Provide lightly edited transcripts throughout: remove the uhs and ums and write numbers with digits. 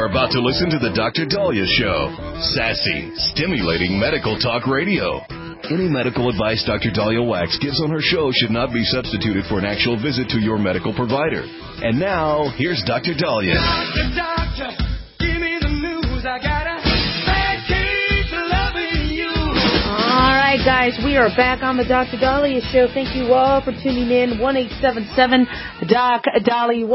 are about to listen to the Dr. Daliah Show. Sassy, stimulating medical talk radio. Any medical advice Dr. Daliah Wax gives on her show should not be substituted for an actual visit to your medical provider. And now, here's Dr. Daliah. Doctor, give me the news. I got a bad case of loving you. All right, guys, we are back on the Dr. Daliah Show. Thank you all for tuning in. 1-877-DOC-DALI,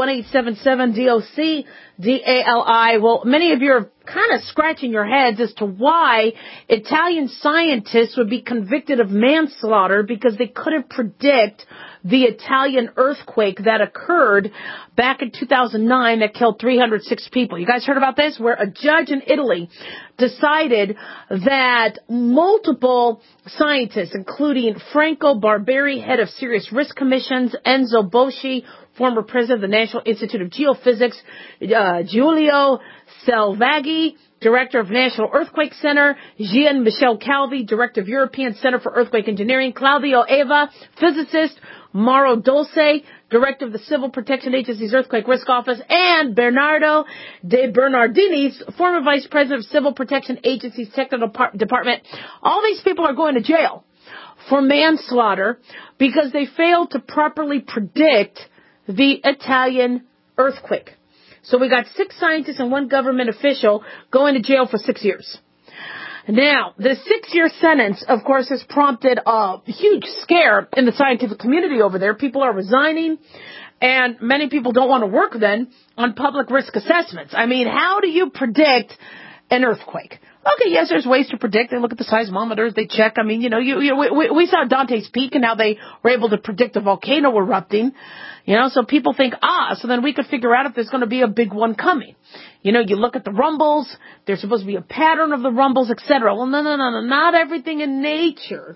1-877-DOC-DALI. Well, many of you are kind of scratching your heads as to why Italian scientists would be convicted of manslaughter because they couldn't predict the Italian earthquake that occurred back in 2009 that killed 306 people. You guys heard about this? Where a judge in Italy decided that multiple scientists, including Franco Barberi, head of Serious Risk Commissions, Enzo Boschi, former president of the National Institute of Geophysics, Giulio Selvaggi, Director of National Earthquake Center, Jean-Michel Calvi, Director of European Center for Earthquake Engineering, Claudio Eva, physicist, Mauro Dolce, Director of the Civil Protection Agency's Earthquake Risk Office, and Bernardo De Bernardini, former Vice President of Civil Protection Agency's Technical Department. All these people are going to jail for manslaughter because they failed to properly predict the Italian earthquake. So we got 6 scientists and 1 government official going to jail for 6 years. Now, the 6-year sentence, of course, has prompted a huge scare in the scientific community over there. People are resigning, and many people don't want to work then on public risk assessments. I mean, how do you predict an earthquake? Okay, yes, there's ways to predict. They look at the seismometers, they check. I mean, we saw Dante's Peak and how they were able to predict a volcano erupting. So people think, so then we could figure out if there's going to be a big one coming. You look at the rumbles, there's supposed to be a pattern of the rumbles, etc. Well, no. Not everything in nature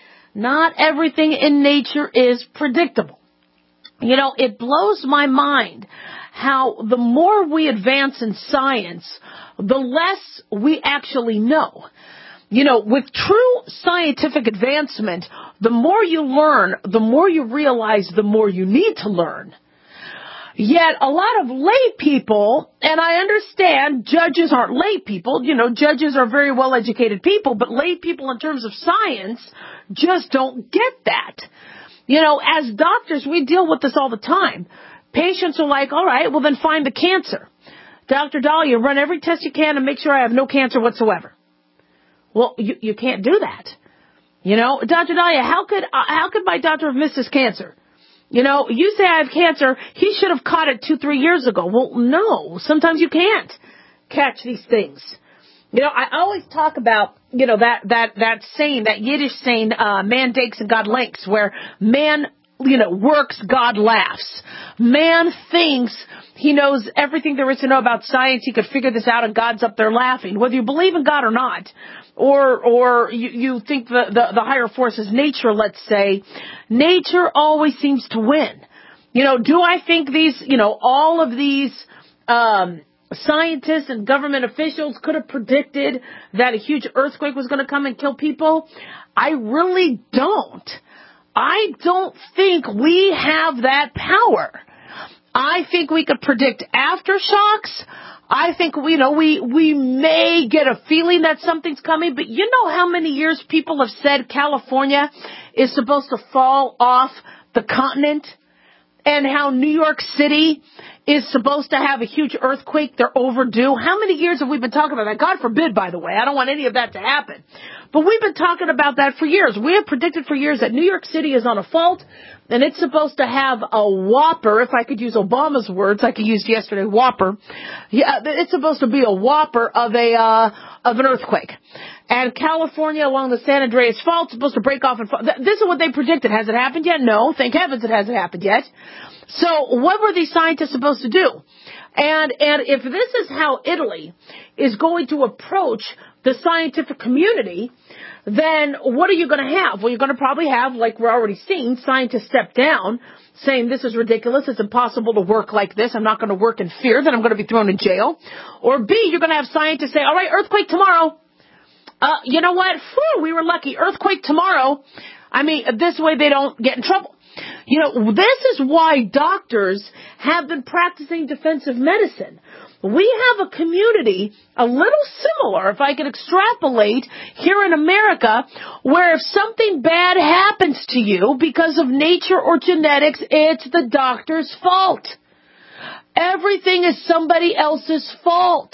is predictable. It blows my mind how the more we advance in science, the less we actually know. With true scientific advancement, the more you learn, the more you realize, the more you need to learn. Yet a lot of lay people, and I understand judges aren't lay people, judges are very well educated people, but lay people in terms of science just don't get that. As doctors, we deal with this all the time. Patients are like, all right, well then find the cancer. Dr. Daliah, run every test you can and make sure I have no cancer whatsoever. Well, you can't do that. Dr. Daliah, how could my doctor have missed his cancer? You say I have cancer, he should have caught it 2-3 years ago. Well, no, sometimes you can't catch these things. I always talk about, that saying, that Yiddish saying, man digs and God links, where man, works, God laughs. Man thinks he knows everything there is to know about science. He could figure this out, and God's up there laughing. Whether you believe in God or not, or you think the higher force is nature, let's say, nature always seems to win. Do I think these, all of these scientists and government officials could have predicted that a huge earthquake was going to come and kill people? I really don't. I don't think we have that power. I think we could predict aftershocks. I think, we may get a feeling that something's coming, but you know how many years people have said California is supposed to fall off the continent? And how New York City is supposed to have a huge earthquake. They're overdue. How many years have we been talking about that? God forbid, by the way. I don't want any of that to happen. But we've been talking about that for years. We have predicted for years that New York City is on a fault, and it's supposed to have a whopper. If I could use Obama's words, like I used yesterday, whopper. Yeah, it's supposed to be a whopper of an earthquake. And California along the San Andreas Fault is supposed to break off and fall. This is what they predicted. Has it happened yet? No. Thank heavens it hasn't happened yet. So what were these scientists supposed to do? And if this is how Italy is going to approach the scientific community, then what are you going to have? Well, you're going to probably have, like we're already seeing, scientists step down, saying this is ridiculous, it's impossible to work like this, I'm not going to work in fear that I'm going to be thrown in jail. Or B, you're going to have scientists say, all right, earthquake tomorrow. You know what? We were lucky. Earthquake tomorrow. I mean, this way they don't get in trouble. This is why doctors have been practicing defensive medicine. we have a community a little similar, if I could extrapolate, here in America, where if something bad happens to you because of nature or genetics, it's the doctor's fault. Everything is somebody else's fault.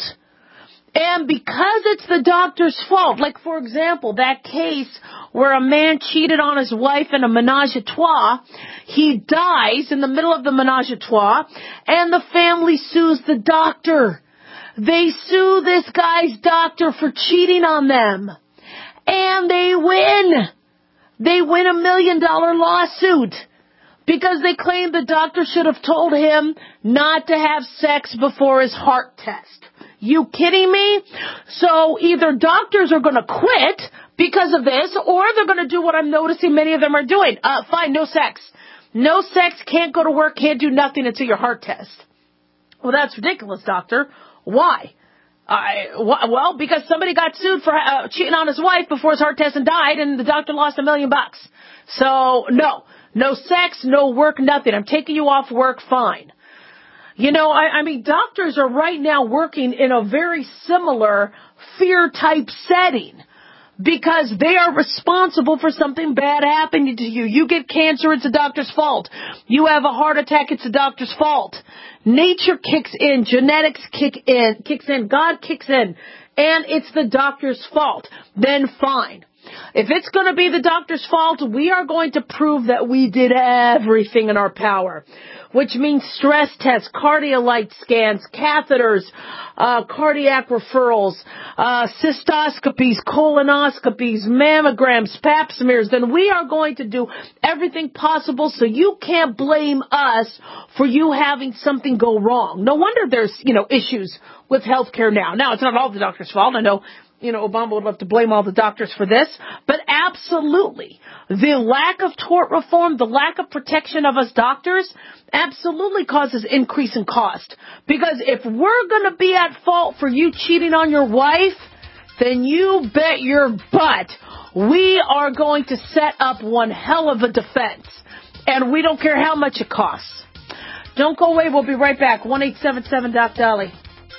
And because it's the doctor's fault, like, for example, that case where a man cheated on his wife in a menage a trois, he dies in the middle of the menage a trois, and the family sues the doctor. They sue this guy's doctor for cheating on them. And they win. They win $1 million lawsuit because they claim the doctor should have told him not to have sex before his heart test. You kidding me? So either doctors are going to quit because of this, or they're going to do what I'm noticing many of them are doing. Fine, no sex. No sex, can't go to work, can't do nothing until your heart test. Well, that's ridiculous, doctor. Why? Well, because somebody got sued for cheating on his wife before his heart test and died, and the doctor lost $1 million. So, no sex, no work, nothing. I'm taking you off work, fine. You know, I mean, doctors are right now working in a very similar fear-type setting because they are responsible for something bad happening to you. You get cancer, it's the doctor's fault. You have a heart attack, it's the doctor's fault. Nature kicks in, genetics kicks in, God kicks in, and it's the doctor's fault. Then fine. If it's going to be the doctor's fault, we are going to prove that we did everything in our power, which means stress tests, cardiolite scans, catheters, cardiac referrals, cystoscopies, colonoscopies, mammograms, pap smears. Then we are going to do everything possible so you can't blame us for you having something go wrong. No wonder there's, issues with healthcare now. Now, it's not all the doctor's fault. I know, Obama would love to blame all the doctors for this, but absolutely, the lack of tort reform, the lack of protection of us doctors, absolutely causes increase in cost. Because if we're going to be at fault for you cheating on your wife, then you bet your butt we are going to set up one hell of a defense. And we don't care how much it costs. Don't go away. We'll be right back. 1-877-DOC-DOLLY.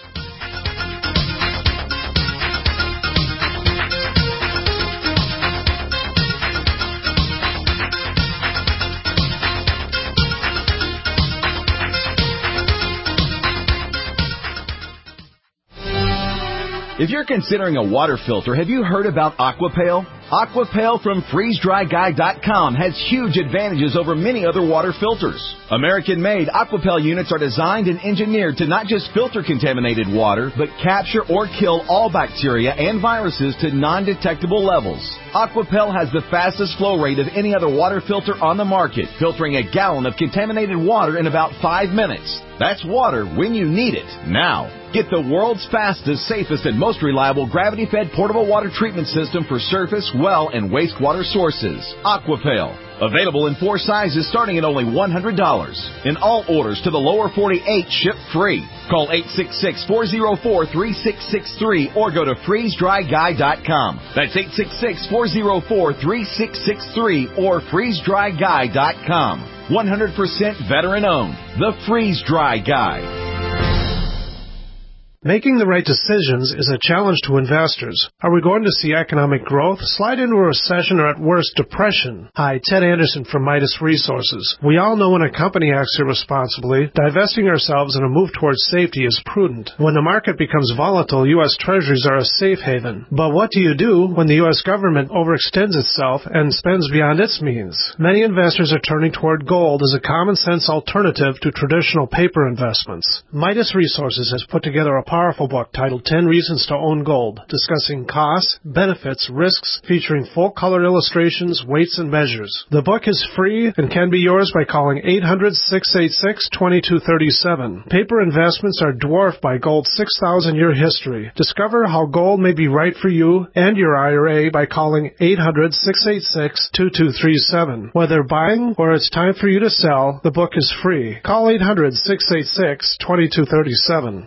If you're considering a water filter, have you heard about Aquapale? Aquapale from FreezeDryGuy.com has huge advantages over many other water filters. American-made Aquapale units are designed and engineered to not just filter contaminated water, but capture or kill all bacteria and viruses to non-detectable levels. Aquapale has the fastest flow rate of any other water filter on the market, filtering a gallon of contaminated water in about 5 minutes. That's water when you need it, now. Get the world's fastest, safest, and most reliable gravity-fed portable water treatment system for surface, well, and wastewater sources. Aquapale. Available in 4 sizes starting at only $100. In all orders to the lower 48, ship free. Call 866-404-3663 or go to FreezeDryGuy.com. That's 866-404-3663 or FreezeDryGuy.com. 100% veteran-owned. The Freeze Dry Guy. Making the right decisions is a challenge to investors. Are we going to see economic growth, slide into a recession, or at worst, depression? Hi, Ted Anderson from Midas Resources. We all know when a company acts irresponsibly, divesting ourselves in a move towards safety is prudent. When the market becomes volatile, U.S. Treasuries are a safe haven. But what do you do when the U.S. government overextends itself and spends beyond its means? Many investors are turning toward gold as a common-sense alternative to traditional paper investments. Midas Resources has put together a powerful book titled 10 Reasons to Own Gold, discussing costs, benefits, risks, featuring full-color illustrations, weights, and measures. The book is free and can be yours by calling 800-686-2237. Paper investments are dwarfed by gold's 6,000-year history. Discover how gold may be right for you and your IRA by calling 800-686-2237. Whether buying or it's time for you to sell, the book is free. Call 800-686-2237.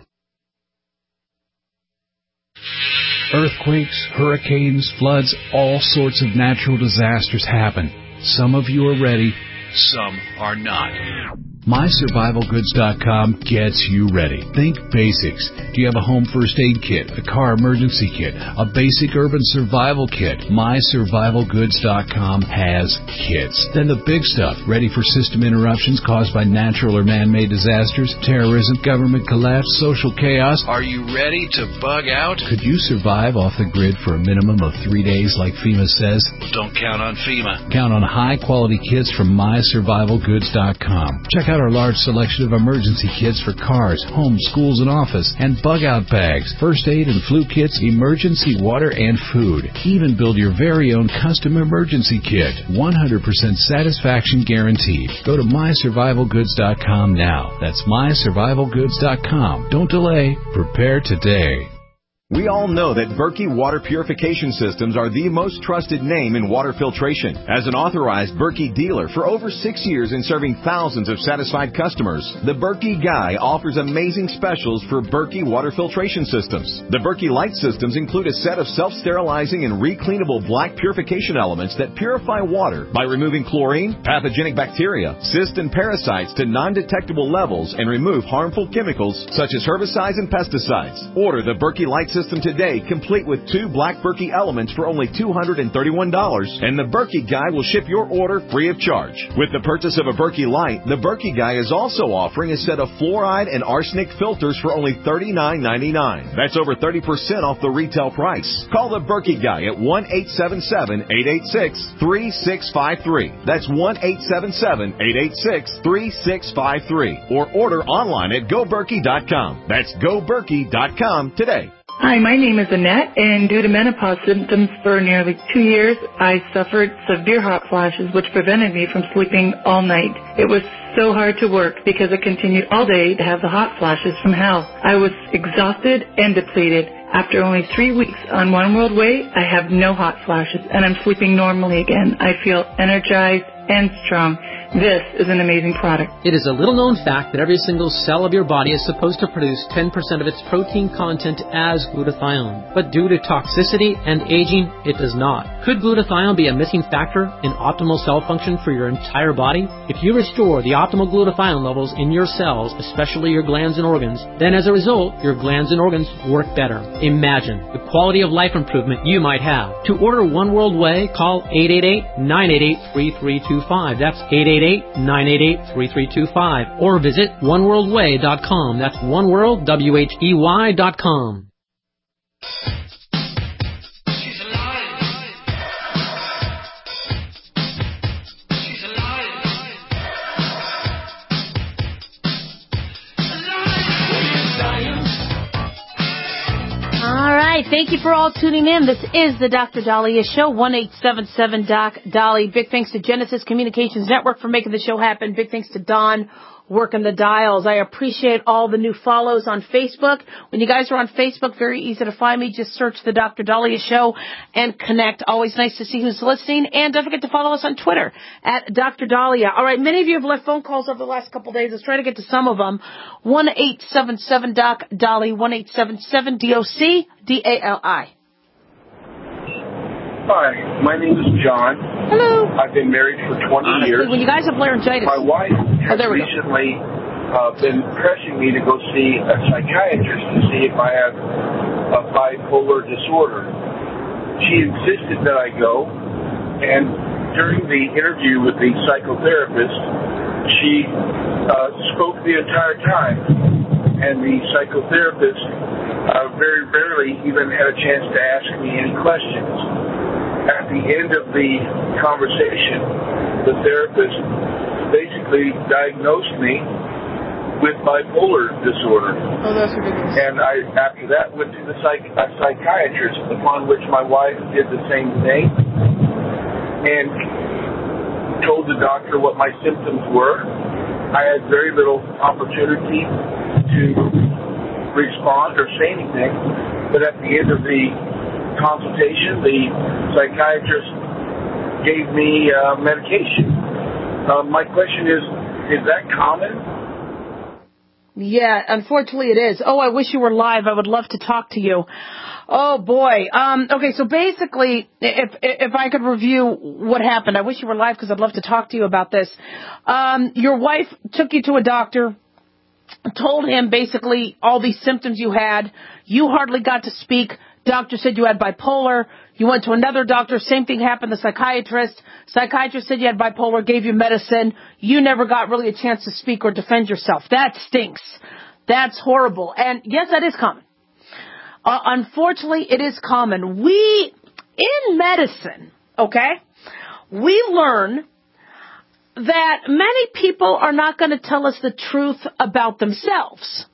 Earthquakes, hurricanes, floods, all sorts of natural disasters happen. Some of you are ready, some are not. MySurvivalGoods.com gets you ready. Think basics. Do you have a home first aid kit, a car emergency kit, a basic urban survival kit? MySurvivalGoods.com has kits. Then the big stuff, ready for system interruptions caused by natural or man-made disasters, terrorism, government collapse, social chaos. Are you ready to bug out? Could you survive off the grid for a minimum of 3 days like FEMA says? Don't count on FEMA. Count on high-quality kits from MySurvivalGoods.com. Check out our large selection of emergency kits for cars, homes, schools, and office, and bug-out bags, first aid and flu kits, emergency water, and food. Even build your very own custom emergency kit. 100% satisfaction guaranteed. Go to MySurvivalGoods.com now. That's MySurvivalGoods.com. Don't delay. Prepare today. We all know that Berkey water purification systems are the most trusted name in water filtration. As an authorized Berkey dealer for over 6 years and serving thousands of satisfied customers, the Berkey Guy offers amazing specials for Berkey water filtration systems. The Berkey Light systems include a set of self-sterilizing and recleanable black purification elements that purify water by removing chlorine, pathogenic bacteria, cysts, and parasites to non-detectable levels and remove harmful chemicals such as herbicides and pesticides. Order the Berkey Light system today, complete with 2 black Berkey elements for only $231, and the Berkey Guy will ship your order free of charge. With the purchase of a Berkey Light, the Berkey Guy is also offering a set of fluoride and arsenic filters for only $39.99. That's over 30% off the retail price. Call the Berkey Guy at 1-877-886-3653. That's 1-877-886-3653. Or order online at GoBerkey.com. That's GoBerkey.com today. Hi, my name is Annette, and due to menopause symptoms for nearly 2 years, I suffered severe hot flashes, which prevented me from sleeping all night. It was so hard to work because I continued all day to have the hot flashes from hell. I was exhausted and depleted. After only 3 weeks on One World Way, I have no hot flashes, and I'm sleeping normally again. I feel energized and strong. This is an amazing product. It is a little-known fact that every single cell of your body is supposed to produce 10% of its protein content as glutathione. But due to toxicity and aging, it does not. Could glutathione be a missing factor in optimal cell function for your entire body? If you restore the optimal glutathione levels in your cells, especially your glands and organs, then as a result, your glands and organs work better. Imagine the quality of life improvement you might have. To order One World Way, call 888-988-3325. That's 888-988-3325. Or visit oneworldway.com. That's oneworldwhey.com. Thank you for all tuning in. This is the Dr. Daliah Show, 1-877-DOC-DOLLY. Big thanks to Genesis Communications Network for making the show happen. Big thanks to Don working the dials. I appreciate all the new follows on Facebook. When you guys are on Facebook, very easy to find me. Just search the Dr. Daliah Show and connect. Always nice to see who's listening. And don't forget to follow us on Twitter at Dr. Daliah. All right, many of you have left phone calls over the last couple of days. Let's try to get to some of them. 1-877-DOC-DOLLY, 1-877-DOC-DALI. Hi, my name is John. Hello. I've been married for 20 years. When you guys have laryngitis. My wife has recently been pressing me to go see a psychiatrist to see if I have a bipolar disorder. She insisted that I go, and during the interview with the psychotherapist, she spoke the entire time, and the psychotherapist very rarely even had a chance to ask me any questions. At the end of the conversation, the therapist basically diagnosed me with bipolar disorder. Oh, that's ridiculous. And I, after that, went to the psychiatrist, upon which my wife did the same thing and told the doctor what my symptoms were. I had very little opportunity to respond or say anything, but at the end of the consultation, the psychiatrist gave me medication. My question is that common? Yeah, unfortunately it is. Oh, I wish you were live. I would love to talk to you. Oh boy. Okay, so basically, if I could review what happened, I wish you were live because I'd love to talk to you about this. Your wife took you to a doctor, told him basically all these symptoms you had. You hardly got to speak. Doctor said you had bipolar. You went to another doctor. Same thing happened. The psychiatrist said you had bipolar, gave you medicine. You never got really a chance to speak or defend yourself. That stinks. That's horrible. And yes, that is common. Unfortunately, it is common. In medicine, okay, we learn that many people are not going to tell us the truth about themselves.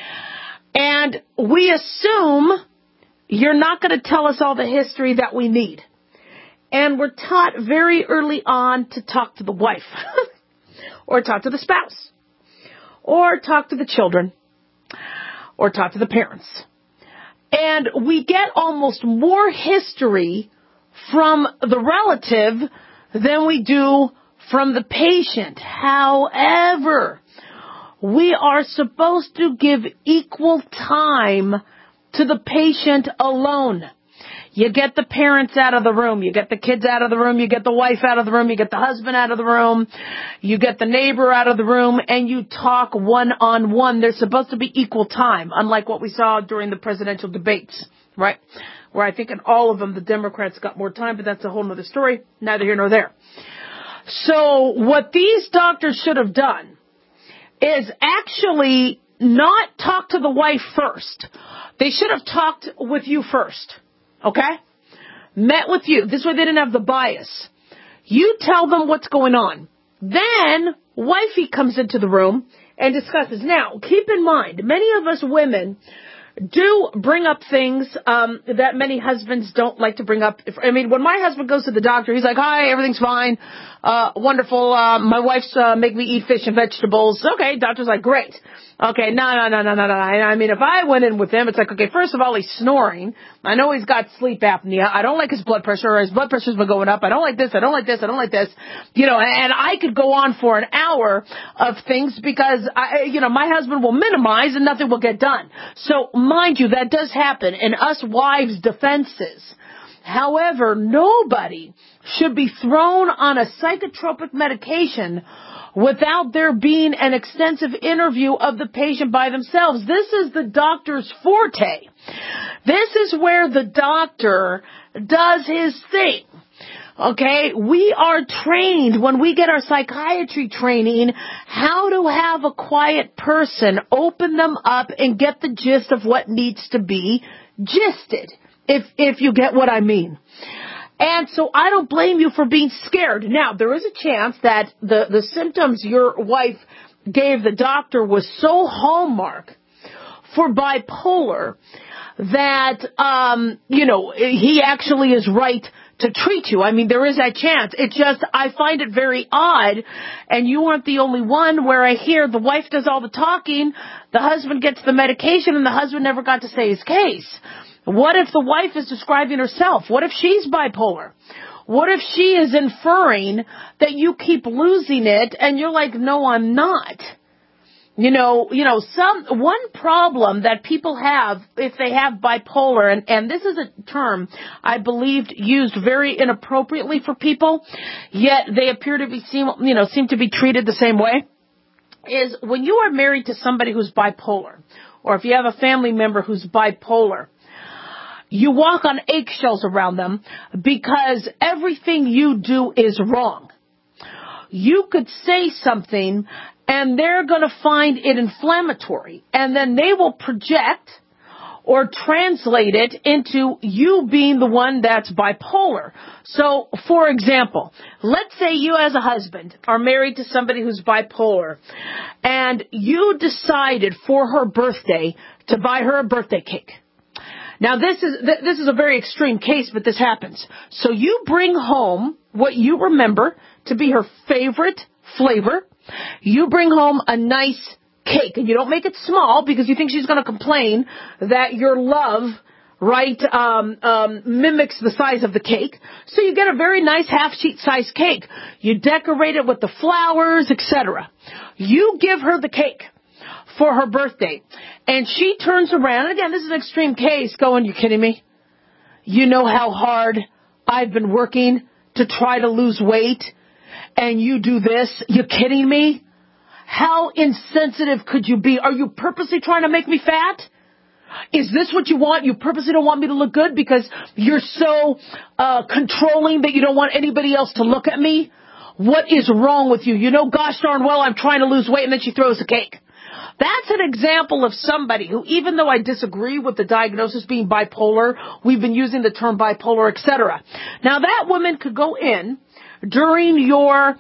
And we assume you're not going to tell us all the history that we need. And we're taught very early on to talk to the wife, or talk to the spouse, or talk to the children, or talk to the parents. And we get almost more history from the relative than we do from the patient. However, we are supposed to give equal time to the patient alone. You get the parents out of the room. You get the kids out of the room. You get the wife out of the room. You get the husband out of the room. You get the neighbor out of the room, and you talk one-on-one. There's supposed to be equal time, unlike what we saw during the presidential debates, right? Where I think in all of them the Democrats got more time, but that's a whole other story. Neither here nor there. So what these doctors should have done is actually not talk to the wife first. They should have talked with you first. Okay? Met with you. This way they didn't have the bias. You tell them what's going on. Then, wifey comes into the room and discusses. Now, keep in mind, many of us women do bring up things that many husbands don't like to bring up. When my husband goes to the doctor, he's like, hi, everything's fine. Wonderful. My wife's make me eat fish and vegetables. Okay, doctor's like, great. Okay, no. I mean, if I went in with him, it's like, okay, first of all, he's snoring. I know he's got sleep apnea. I don't like his blood pressure, or his blood pressure's been going up. I don't like this. I don't like this. I don't like this. And I could go on for an hour of things because, my husband will minimize and nothing will get done. So, mind you, that does happen in us wives' defenses. However, nobody should be thrown on a psychotropic medication without there being an extensive interview of the patient by themselves. This is the doctor's forte. This is where the doctor does his thing. Okay, we are trained when we get our psychiatry training how to have a quiet person open them up and get the gist of what needs to be gisted, if you get what I mean. And so I don't blame you for being scared. Now, there is a chance that the symptoms your wife gave the doctor was so hallmark for bipolar that, he actually is right to treat you. I mean, there is that chance. It's just, I find it very odd, and you aren't the only one where I hear the wife does all the talking, the husband gets the medication, and the husband never got to say his case. What if the wife is describing herself? What if she's bipolar? What if she is inferring that you keep losing it and you're like, no, I'm not? One problem that people have if they have bipolar, and this is a term I believed used very inappropriately for people, yet they appear to be seem to be treated the same way, is when you are married to somebody who's bipolar, or if you have a family member who's bipolar, you walk on eggshells around them because everything you do is wrong. You could say something and they're going to find it inflammatory, and then they will project or translate it into you being the one that's bipolar. So, for example, let's say you as a husband are married to somebody who's bipolar, and you decided for her birthday to buy her a birthday cake. Now, this is a very extreme case, but this happens. So you bring home what you remember to be her favorite flavor. You bring home a nice cake, and you don't make it small because you think she's going to complain that your love, mimics the size of the cake. So you get a very nice half-sheet size cake. You decorate it with the flowers, etc. You give her the cake. for her birthday. And she turns around, and again, this is an extreme case, going, you kidding me? You know how hard I've been working to try to lose weight, and you do this? You kidding me? How insensitive could you be? Are you purposely trying to make me fat? Is this what you want? You purposely don't want me to look good because you're so controlling that you don't want anybody else to look at me? What is wrong with you? You know, gosh darn well, I'm trying to lose weight, and then she throws a cake. That's an example of somebody who, even though I disagree with the diagnosis being bipolar, we've been using the term bipolar, etc. Now, that woman could go in during your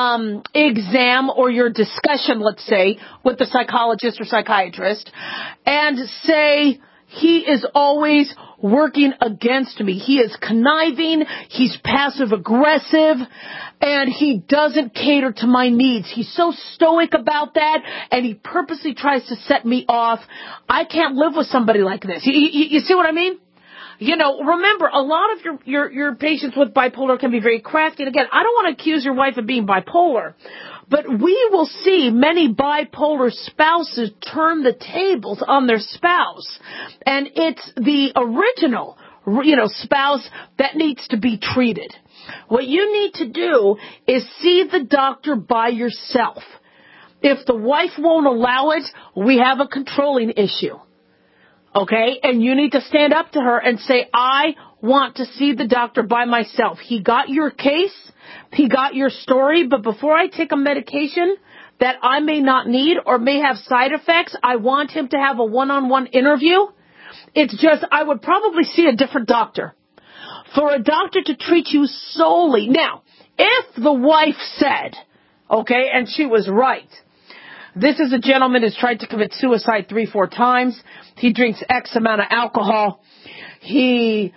exam or your discussion, let's say, with the psychologist or psychiatrist, and say, he is always working against me. He is conniving, he's passive-aggressive, and he doesn't cater to my needs. He's so stoic about that, and he purposely tries to set me off. I can't live with somebody like this. You see what I mean? You know, remember, a lot of your patients with bipolar can be very crafty. And again, I don't want to accuse your wife of being bipolar, but we will see many bipolar spouses turn the tables on their spouse. And it's the original, spouse that needs to be treated. What you need to do is see the doctor by yourself. If the wife won't allow it, we have a controlling issue. Okay? And you need to stand up to her and say, I want to see the doctor by myself. He got your case. He got your story. But before I take a medication that I may not need or may have side effects, I want him to have a one-on-one interview. It's just, I would probably see a different doctor. For a doctor to treat you solely. Now, if the wife said, okay, and she was right, this is a gentleman who's tried to commit suicide 3-4 times. He drinks X amount of alcohol. He,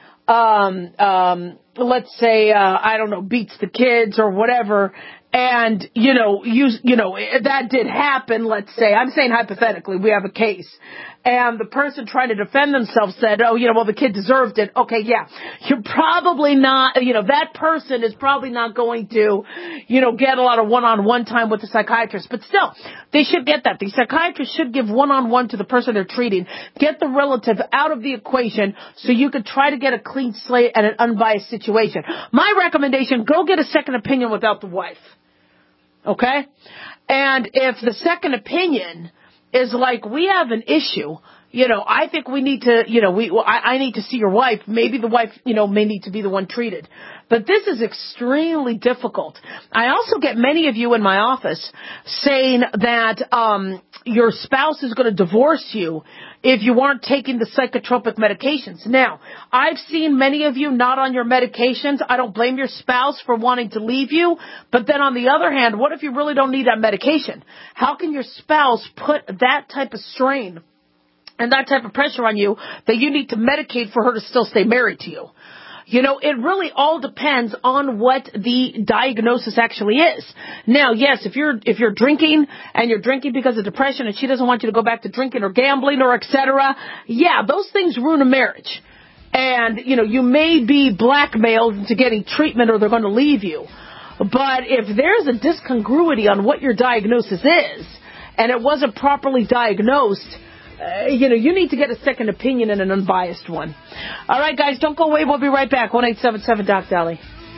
let's say, beats the kids or whatever. And, that did happen, let's say. I'm saying hypothetically, we have a case. And the person trying to defend themselves said, the kid deserved it. Okay, yeah. You're probably not, that person is probably not going to, get a lot of one-on-one time with the psychiatrist. But still, they should get that. The psychiatrist should give one-on-one to the person they're treating. Get the relative out of the equation so you could try to get a clean slate and an unbiased situation. My recommendation, go get a second opinion without the wife. Okay? And if the second opinion is like, we have an issue, I think we need to, I need to see your wife. Maybe the wife, may need to be the one treated. But this is extremely difficult. I also get many of you in my office saying that your spouse is going to divorce you if you aren't taking the psychotropic medications. Now, I've seen many of you not on your medications. I don't blame your spouse for wanting to leave you. But then on the other hand, what if you really don't need that medication? How can your spouse put that type of strain and that type of pressure on you that you need to medicate for her to still stay married to you? It really all depends on what the diagnosis actually is. Now, yes, if you're drinking and you're drinking because of depression and she doesn't want you to go back to drinking or gambling or etc., yeah, those things ruin a marriage. And, you may be blackmailed into getting treatment or they're going to leave you. But if there's a discongruity on what your diagnosis is and it wasn't properly diagnosed, you need to get a second opinion and an unbiased one. All right, guys, don't go away. We'll be right back. 1-877-DOC-DOLLY.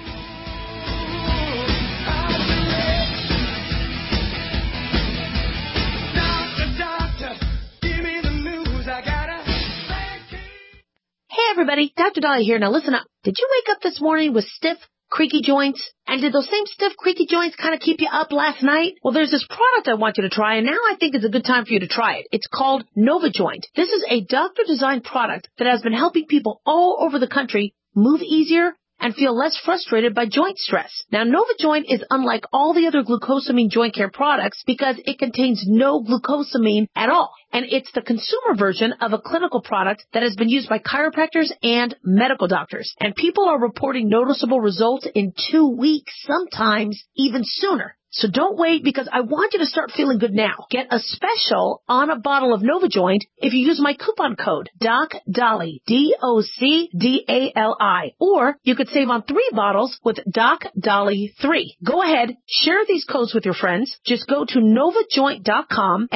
Hey, everybody. Dr. Dolly here. Now, listen up. Did you wake up this morning with stiff, creaky joints? And did those same stiff, creaky joints kind of keep you up last night? Well, there's this product I want you to try, and now I think it's a good time for you to try it. It's called NovaJoint. This is a doctor-designed product that has been helping people all over the country move easier and feel less frustrated by joint stress. Now, NovaJoint is unlike all the other glucosamine joint care products because it contains no glucosamine at all. And it's the consumer version of a clinical product that has been used by chiropractors and medical doctors. And people are reporting noticeable results in 2 weeks, sometimes even sooner. So don't wait, because I want you to start feeling good now. Get a special on a bottle of NovaJoint if you use my coupon code DocDolly, DocDali. Or you could save on 3 bottles with DocDolly3. Go ahead, share these codes with your friends. Just go to NovaJoint.com,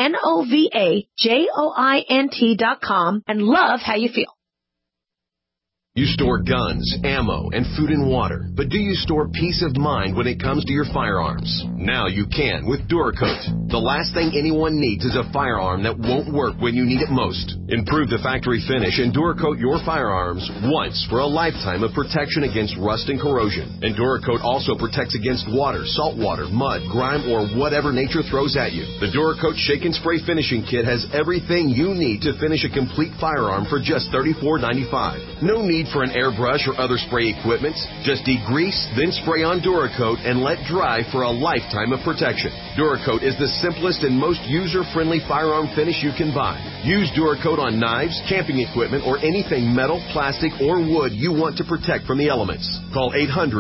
NovaJoint.com, and love how you feel. You store guns, ammo, and food and water, but do you store peace of mind when it comes to your firearms? Now you can with Duracoat. The last thing anyone needs is a firearm that won't work when you need it most. Improve the factory finish and Duracoat your firearms once for a lifetime of protection against rust and corrosion. And Duracoat also protects against water, salt water, mud, grime, or whatever nature throws at you. The Duracoat Shake and Spray Finishing Kit has everything you need to finish a complete firearm for just $34.95. No need for an airbrush or other spray equipment. Just degrease, then spray on Duracoat and let dry for a lifetime of protection. Duracoat is the simplest and most user-friendly firearm finish you can buy. Use Duracoat on knives, camping equipment, or anything metal, plastic, or wood you want to protect from the elements. Call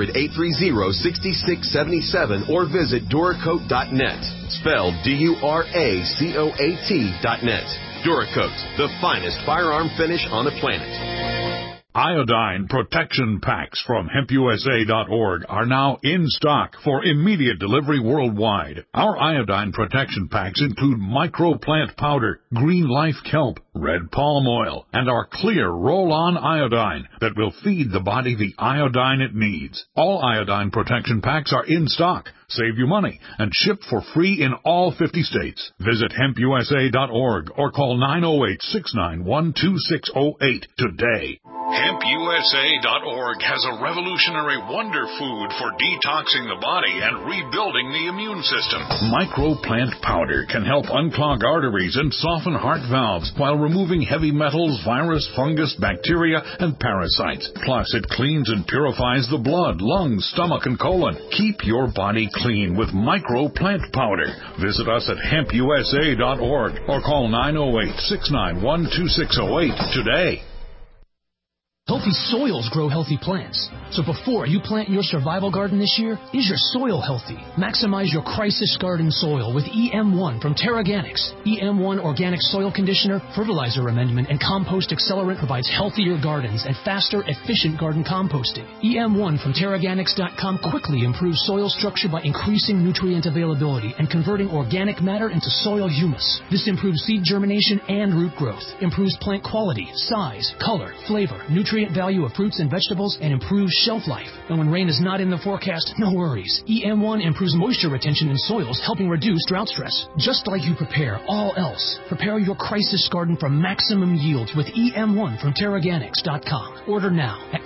800-830-6677 or visit Duracoat.net. Spelled Duracoat.net. Duracoat, the finest firearm finish on the planet. Iodine protection packs from HempUSA.org are now in stock for immediate delivery worldwide. Our iodine protection packs include microplant powder, green life kelp, red palm oil, and our clear roll-on iodine that will feed the body the iodine it needs. All iodine protection packs are in stock. Save you money and ship for free in all 50 states. Visit HempUSA.org or call 908-691-2608 today. HempUSA.org has a revolutionary wonder food for detoxing the body and rebuilding the immune system. Microplant powder can help unclog arteries and soften heart valves while removing heavy metals, virus, fungus, bacteria, and parasites. Plus, it cleans and purifies the blood, lungs, stomach, and colon. Keep your body clean with Microplant powder. Visit us at HempUSA.org or call 908-691-2608 today. Healthy soils grow healthy plants. So before you plant your survival garden this year, is your soil healthy? Maximize your crisis garden soil with EM1 from TerraGanix. EM1 Organic Soil Conditioner, Fertilizer Amendment, and Compost Accelerant provides healthier gardens and faster, efficient garden composting. EM1 from TerraGanix.com quickly improves soil structure by increasing nutrient availability and converting organic matter into soil humus. This improves seed germination and root growth, improves plant quality, size, color, flavor, nutrient value of fruits and vegetables, and improves shelf life. And when rain is not in the forecast, no worries. EM1 improves moisture retention in soils, helping reduce drought stress. Just like you prepare all else, prepare your crisis garden for maximum yields with EM1 from TerraGanix.com. Order now at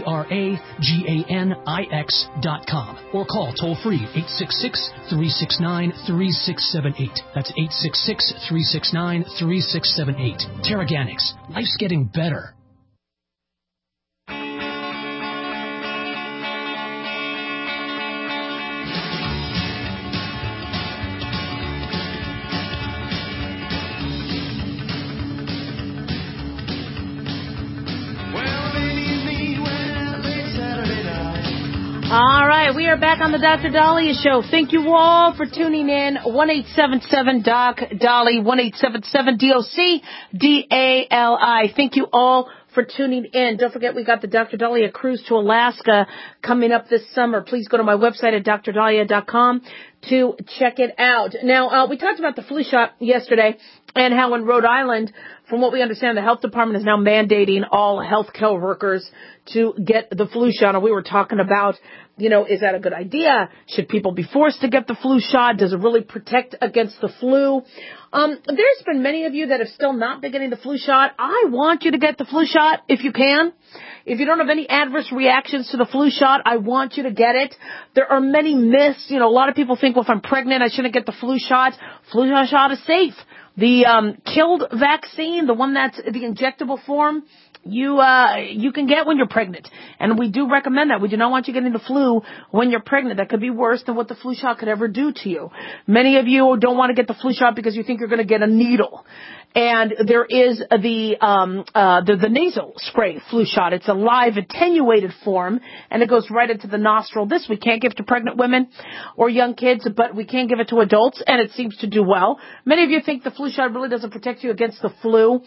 TerraGanix.com or call toll-free 866-369-3678. That's 866-369-3678. TerraGanix. Life's getting better. All right, we are back on the Dr. Dahlia Show. Thank you all for tuning in. 1-877-DOC-DOLLY, 1-877-DOC-DALI. Thank you all for tuning in. Don't forget, we got the Dr. Dahlia cruise to Alaska coming up this summer. Please go to my website at drdahlia.com to check it out. Now, we talked about the flu shot yesterday and how in Rhode Island, from what we understand, the health department is now mandating all healthcare workers to get the flu shot. And we were talking about, is that a good idea? Should people be forced to get the flu shot? Does it really protect against the flu? There's been many of you that have still not been getting the flu shot. I want you to get the flu shot if you can. If you don't have any adverse reactions to the flu shot, I want you to get it. There are many myths. A lot of people think, well, if I'm pregnant, I shouldn't get the flu shot. Flu shot is safe. The killed vaccine, the one that's the injectable form, you can get when you're pregnant. And we do recommend that. We do not want you getting the flu when you're pregnant. That could be worse than what the flu shot could ever do to you. Many of you don't want to get the flu shot because you think you're going to get a needle. And there is the nasal spray flu shot. It's a live attenuated form, and it goes right into the nostril. This we can't give to pregnant women or young kids, but we can give it to adults, and it seems to do well. Many of you think the flu shot really doesn't protect you against the flu.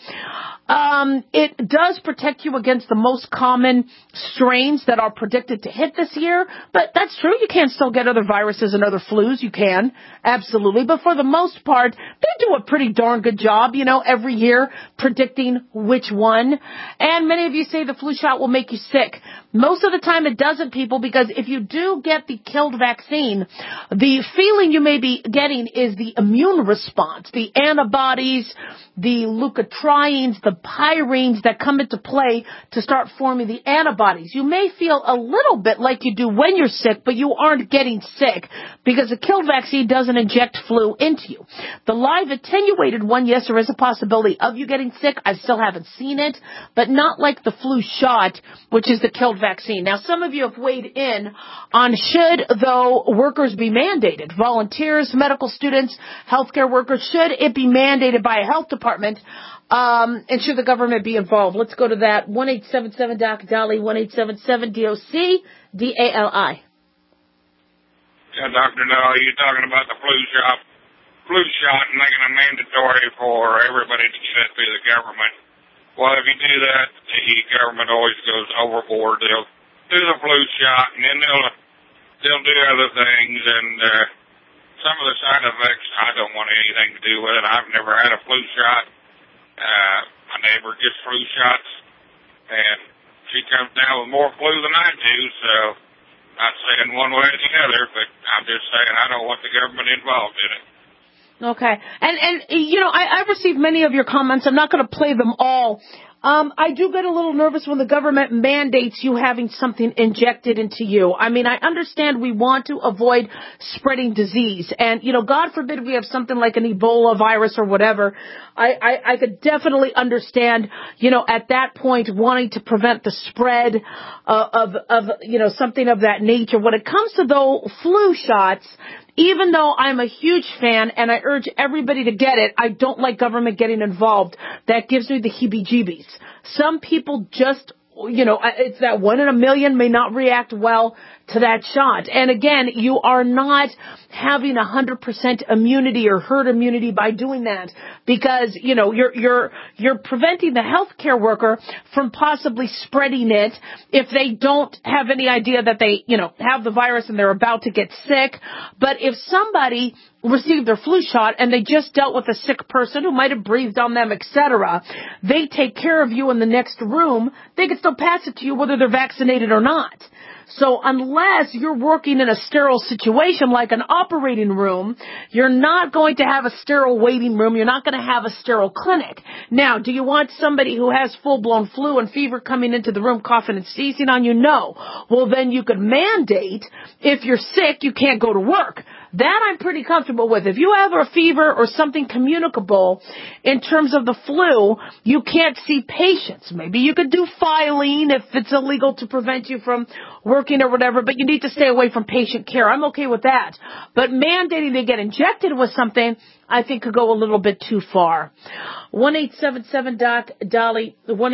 It does protect you against the most common strains that are predicted to hit this year, but that's true. You can still get other viruses and other flus. You can, absolutely. But for the most part, they do a pretty darn good job, every year predicting which one. And many of you say the flu shot will make you sick. Most of the time it doesn't, people, because if you do get the killed vaccine, the feeling you may be getting is the immune response, the antibodies, the leukotrienes, the pyrines that come into play to start forming the antibodies. You may feel a little bit like you do when you're sick, but you aren't getting sick because the killed vaccine doesn't inject flu into you. The live attenuated one, yes, there is a possibility of you getting sick. I still haven't seen it, but not like the flu shot, which is the killed vaccine. Now, some of you have weighed in on should, though, workers be mandated, volunteers, medical students, healthcare workers, should it be mandated by a health department, and should the government be involved? Let's go to that. 1-877-DOC-DALI, 1-877-DOC-DALI. Yeah, Dr. Dolly, you're talking about the flu shot and making it mandatory for everybody to get it through the government. Well, if you do that, the government always goes overboard. They'll do the flu shot, and then they'll do other things, and some of the side effects I don't want anything to do with it. I've never had a flu shot. My neighbor gets flu shots, and she comes down with more flu than I do, so not saying one way or the other, but I'm just saying I don't want the government involved in it. Okay. And I received many of your comments. I'm not going to play them all. I do get a little nervous when the government mandates you having something injected into you. I mean, I understand we want to avoid spreading disease. And, God forbid we have something like an Ebola virus or whatever. I could definitely understand, at that point wanting to prevent the spread of something of that nature. When it comes to the flu shots, even though I'm a huge fan and I urge everybody to get it, I don't like government getting involved. That gives me the heebie-jeebies. Some people just, it's that 1 in a million may not react well to that shot. And again, you are not having 100% immunity or herd immunity by doing that because, you're preventing the healthcare worker from possibly spreading it if they don't have any idea that they, have the virus and they're about to get sick. But if somebody received their flu shot and they just dealt with a sick person who might have breathed on them, etc., they take care of you in the next room, they can still pass it to you whether they're vaccinated or not. So unless you're working in a sterile situation like an operating room, you're not going to have a sterile waiting room. You're not going to have a sterile clinic. Now, do you want somebody who has full-blown flu and fever coming into the room coughing and sneezing on you? No. Well, then you could mandate if you're sick, you can't go to work. That I'm pretty comfortable with. If you have a fever or something communicable in terms of the flu, you can't see patients. Maybe you could do filing if it's illegal to prevent you from working or whatever, but you need to stay away from patient care. I'm okay with that. But mandating they get injected with something, I think could go a little bit too far. 1-877-DOC-DALI,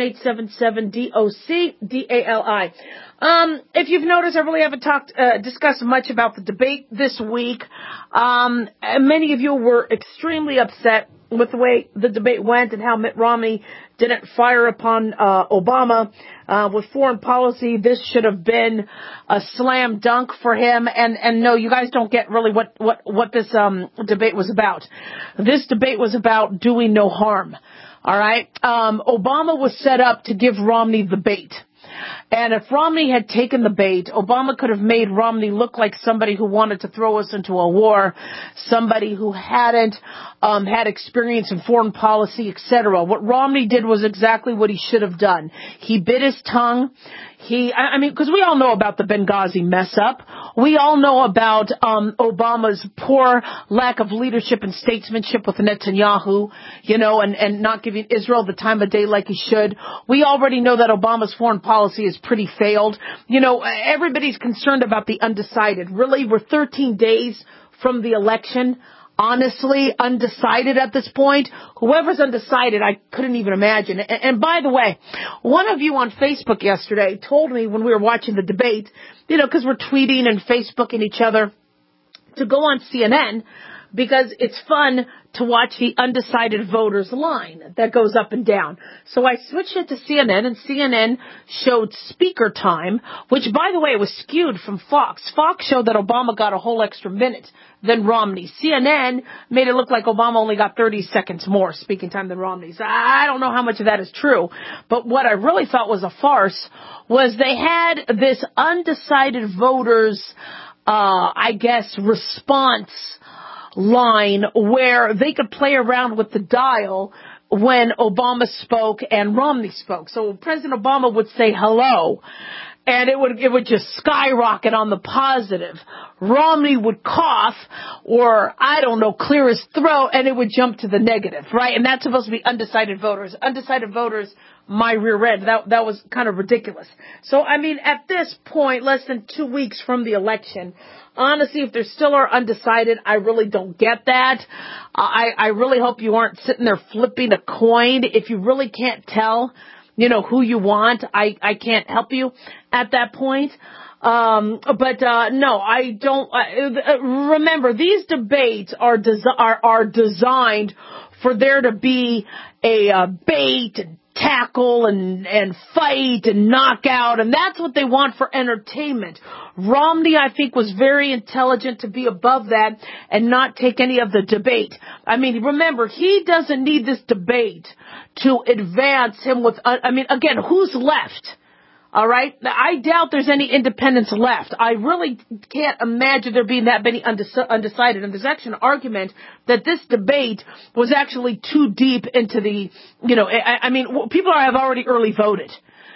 1-877-DOC-DALI. If you've noticed, I really haven't discussed much about the debate this week. Many of you were extremely upset with the way the debate went and how Mitt Romney didn't fire upon Obama with foreign policy. This should have been a slam dunk for him. And no, you guys don't get really what this debate was about. This debate was about doing no harm. All right. Obama was set up to give Romney the bait. And if Romney had taken the bait, Obama could have made Romney look like somebody who wanted to throw us into a war, somebody who hadn't had experience in foreign policy, etc. What Romney did was exactly what he should have done. He bit his tongue. Because we all know about the Benghazi mess up. We all know about Obama's poor lack of leadership and statesmanship with Netanyahu, and not giving Israel the time of day like he should. We already know that Obama's foreign policy is pretty failed. Everybody's concerned about the undecided. Really, we're 13 days from the election. honestly undecided at this point. Whoever's undecided, I couldn't even imagine. And by the way, one of you on Facebook yesterday told me when we were watching the debate, because we're tweeting and Facebooking each other, to go on CNN because it's fun to watch the undecided voters line that goes up and down. So I switched it to CNN, and CNN showed speaker time, which, by the way, was skewed from Fox. Fox showed that Obama got a whole extra minute than Romney. CNN made it look like Obama only got 30 seconds more speaking time than Romney. So I don't know how much of that is true, but what I really thought was a farce was they had this undecided voters, response line where they could play around with the dial when Obama spoke and Romney spoke. So President Obama would say hello, and it would just skyrocket on the positive. Romney would cough or, clear his throat, and it would jump to the negative, right? And that's supposed to be undecided voters. Undecided voters, my rear end. That was kind of ridiculous. So, at this point, less than 2 weeks from the election, honestly, if there still are undecided, I really don't get that. I really hope you aren't sitting there flipping a coin. If you really can't tell, who you want, I can't help you at that point. No, I don't. Remember, these debates are designed for there to be a bait and tackle and fight and knockout, and that's what they want for entertainment. Romney, I think, was very intelligent to be above that and not take any of the debate. Remember, he doesn't need this debate to advance him with, again, who's left? All right? Now, I doubt there's any independents left. I really can't imagine there being that many undecided. And there's actually an argument that this debate was actually too deep into the, people have already early voted.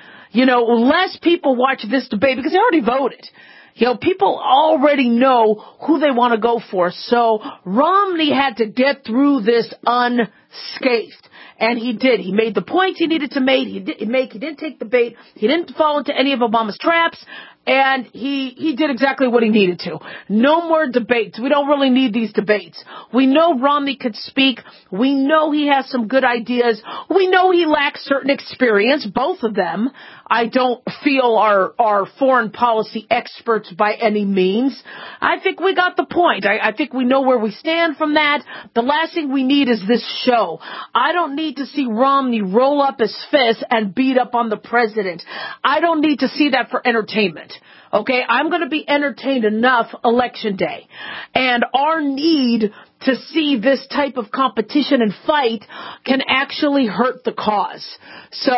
Less people watch this debate because they already voted. People already know who they want to go for. So Romney had to get through this unscathed. And he did. He made the points he needed to make. He didn't take the bait. He didn't fall into any of Obama's traps. And he did exactly what he needed to. No more debates. We don't really need these debates. We know Romney could speak. We know he has some good ideas. We know he lacks certain experience, both of them. I don't feel are foreign policy experts by any means. I think we got the point. I think we know where we stand from that. The last thing we need is this show. I don't need to see Romney roll up his fist and beat up on the president. I don't need to see that for entertainment. Okay, I'm going to be entertained enough election day. And our need to see this type of competition and fight can actually hurt the cause. So,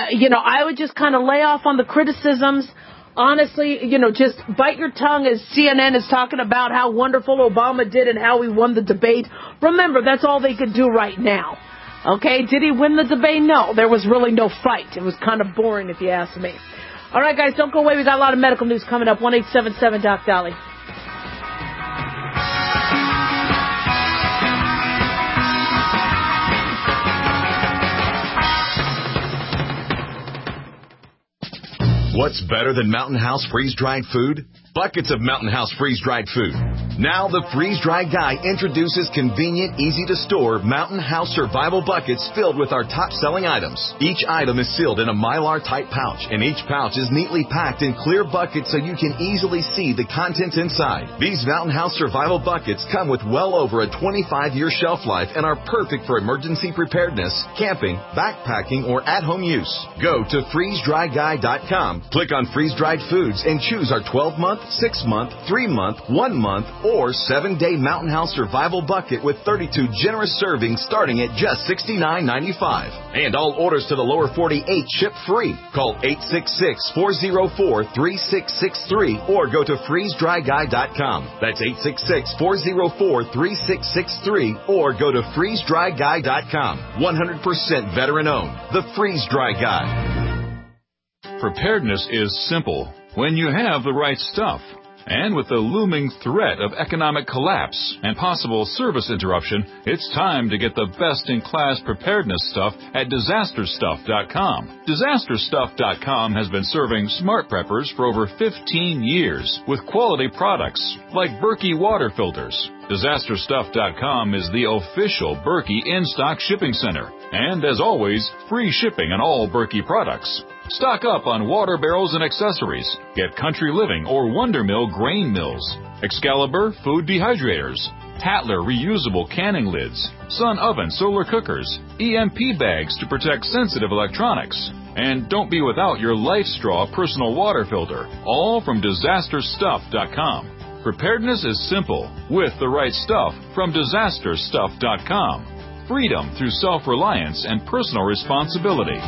I would just kind of lay off on the criticisms. Honestly, just bite your tongue as CNN is talking about how wonderful Obama did and how he won the debate. Remember, that's all they could do right now. Okay, did he win the debate? No, there was really no fight. It was kind of boring if you ask me. All right, guys, don't go away. We got a lot of medical news coming up. 1-877-DOC-DOLLY. What's better than Mountain House freeze-dried food? Buckets of Mountain House freeze-dried food. Now the freeze-dried guy introduces convenient, easy-to-store Mountain House survival buckets filled with our top-selling items. Each item is sealed in a Mylar-type pouch, and each pouch is neatly packed in clear buckets so you can easily see the contents inside. These Mountain House survival buckets come with well over a 25-year shelf life and are perfect for emergency preparedness, camping, backpacking, or at-home use. Go to freezedryguy.com, click on freeze-dried foods, and choose our 12-month, 6-month, 3-month, 1-month, or 7-day Mountain House survival bucket with 32 generous servings starting at just $69.95. And all orders to the lower 48 ship free. Call 866-404-3663 or go to freezedryguy.com. That's 866-404-3663 or go to freezedryguy.com. 100% veteran owned. The Freeze Dry Guy. Preparedness is simple when you have the right stuff. And with the looming threat of economic collapse and possible service interruption, it's time to get the best-in-class preparedness stuff at DisasterStuff.com. DisasterStuff.com has been serving smart preppers for over 15 years with quality products like Berkey water filters. DisasterStuff.com is the official Berkey in-stock shipping center. And as always, free shipping on all Berkey products. Stock up on water barrels and accessories. Get Country Living or Wonder Mill grain mills, Excalibur food dehydrators, Tatler reusable canning lids, Sun Oven solar cookers, EMP bags to protect sensitive electronics. And don't be without your LifeStraw personal water filter, all from DisasterStuff.com. Preparedness is simple with the right stuff from DisasterStuff.com. Freedom through self-reliance and personal responsibility.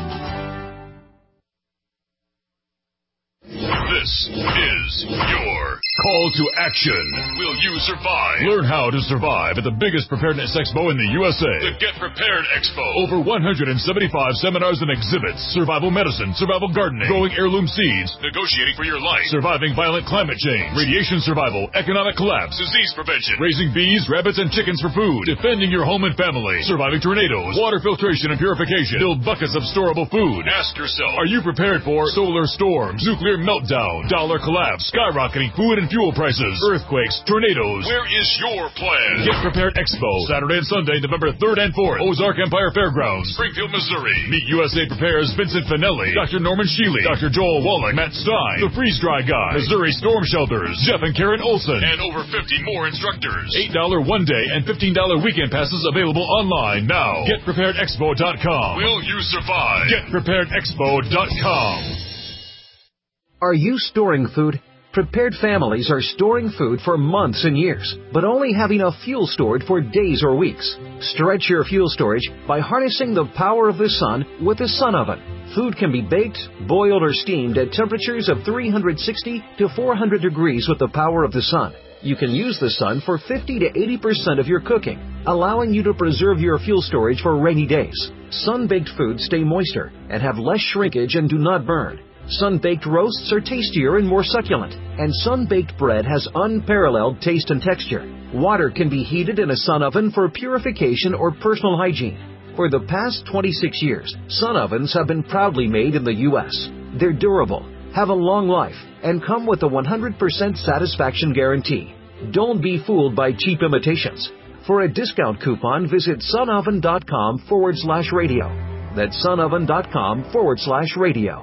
This is your call to action. Will you survive? Learn how to survive at the biggest preparedness expo in the USA. The Get Prepared Expo. Over 175 seminars and exhibits. Survival medicine, survival gardening, growing heirloom seeds, negotiating for your life, surviving violent climate change, radiation survival, economic collapse, disease prevention, raising bees, rabbits, and chickens for food, defending your home and family, surviving tornadoes, water filtration and purification, build buckets of storable food. Ask yourself, are you prepared for solar storms, nuclear meltdown, dollar collapse, skyrocketing food and fuel prices, earthquakes, tornadoes? Where is your plan? Get Prepared Expo, Saturday and Sunday, November 3rd and 4th, Ozark Empire Fairgrounds, Springfield, Missouri. Meet USA Prepares Vincent Finelli, Dr. Norman Shealy, Dr. Joel Wallach, Matt Stein, The Freeze Dry Guy, Missouri Storm Shelters, Jeff and Karen Olson, and over 50 more instructors. $8 one-day and $15 weekend passes available online now. GetPreparedExpo.com. Will you survive? GetPreparedExpo.com. Are you storing food? Prepared families are storing food for months and years, but only have enough fuel stored for days or weeks. Stretch your fuel storage by harnessing the power of the sun with the Sun Oven. Food can be baked, boiled, or steamed at temperatures of 360 to 400 degrees with the power of the sun. You can use the sun for 50 to 80% of your cooking, allowing you to preserve your fuel storage for rainy days. Sun-baked foods stay moister and have less shrinkage and do not burn. Sun-baked roasts are tastier and more succulent, and sun-baked bread has unparalleled taste and texture. Water can be heated in a sun oven for purification or personal hygiene. For the past 26 years, sun ovens have been proudly made in the U.S. They're durable, have a long life, and come with a 100% satisfaction guarantee. Don't be fooled by cheap imitations. For a discount coupon, visit sunoven.com/radio. That's sunoven.com/radio.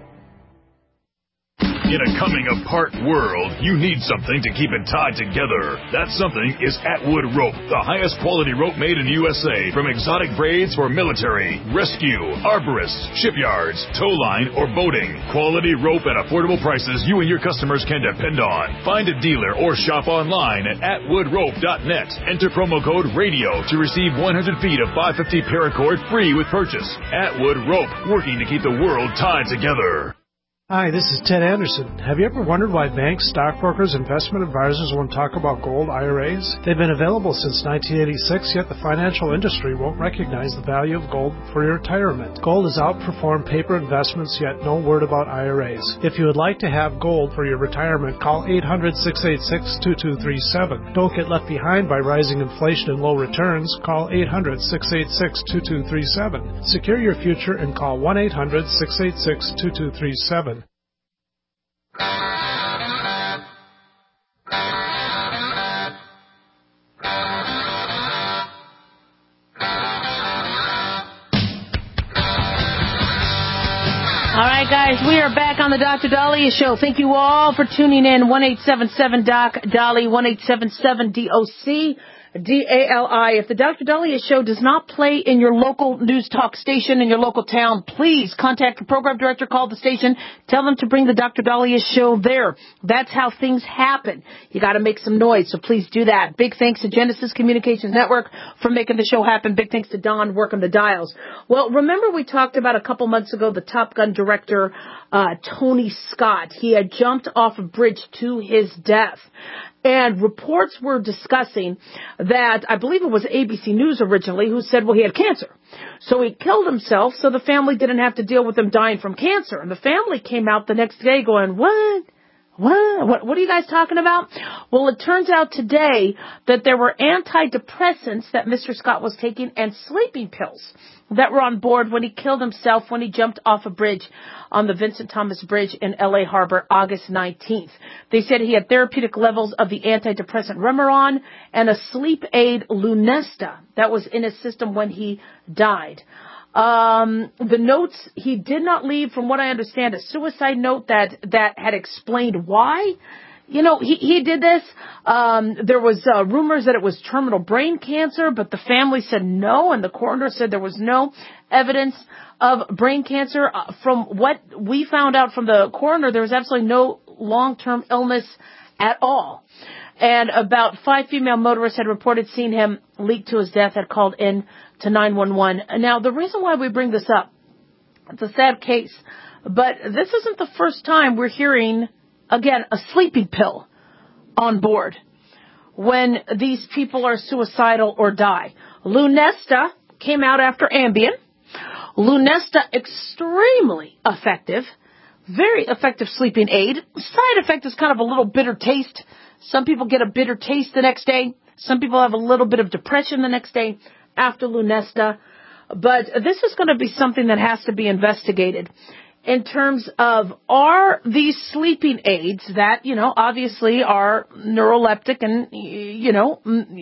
In a coming-apart world, you need something to keep it tied together. That something is Atwood Rope, the highest quality rope made in the USA, from exotic braids for military, rescue, arborists, shipyards, tow line, or boating. Quality rope at affordable prices you and your customers can depend on. Find a dealer or shop online at atwoodrope.net. Enter promo code RADIO to receive 100 feet of 550 paracord free with purchase. Atwood Rope, working to keep the world tied together. Hi, this is Ted Anderson. Have you ever wondered why banks, stockbrokers, investment advisors won't talk about gold IRAs? They've been available since 1986, yet the financial industry won't recognize the value of gold for your retirement. Gold has outperformed paper investments, yet no word about IRAs. If you would like to have gold for your retirement, call 800-686-2237. Don't get left behind by rising inflation and low returns. Call 800-686-2237. Secure your future and call 1-800-686-2237. All right, guys, we are back on the Dr. Dahlia Show. Thank you all for tuning in. 1-877-DOC-DALI, 1-877-DOC. DALI. If the Dr. Dahlia Show does not play in your local news talk station in your local town, please contact the program director, call the station, tell them to bring the Dr. Dahlia Show there. That's how things happen. You got to make some noise, so please do that. Big thanks to Genesis Communications Network for making the show happen. Big thanks to Don working the dials. Well, remember we talked about a couple months ago the Top Gun director, Tony Scott. He had jumped off a bridge to his death. And reports were discussing that, I believe it was ABC News originally, who said, well, he had cancer. So he killed himself so the family didn't have to deal with him dying from cancer. And the family came out the next day going, what? What are you guys talking about? Well, it turns out today that there were antidepressants that Mr. Scott was taking and sleeping pills that were on board when he killed himself when he jumped off a bridge on the Vincent Thomas Bridge in L.A. Harbor, August 19th. They said he had therapeutic levels of the antidepressant Remeron and a sleep aid Lunesta that was in his system when he died. The notes, he did not leave, from what I understand, a suicide note that had explained why. You know, he did this. There was rumors that it was terminal brain cancer, but the family said no, and the coroner said there was no evidence of brain cancer. From what we found out from the coroner, there was absolutely no long-term illness at all. And about 5 female motorists had reported seeing him leak to his death, had called in to 911. Now, the reason why we bring this up, it's a sad case, but this isn't the first time we're hearing, again, a sleeping pill on board when these people are suicidal or die. Lunesta came out after Ambien. Lunesta, extremely effective, very effective sleeping aid. Side effect is kind of a little bitter taste. Some people get a bitter taste the next day. Some people have a little bit of depression the next day after Lunesta. But this is going to be something that has to be investigated in terms of, are these sleeping aids that, you know, obviously are neuroleptic and, you know,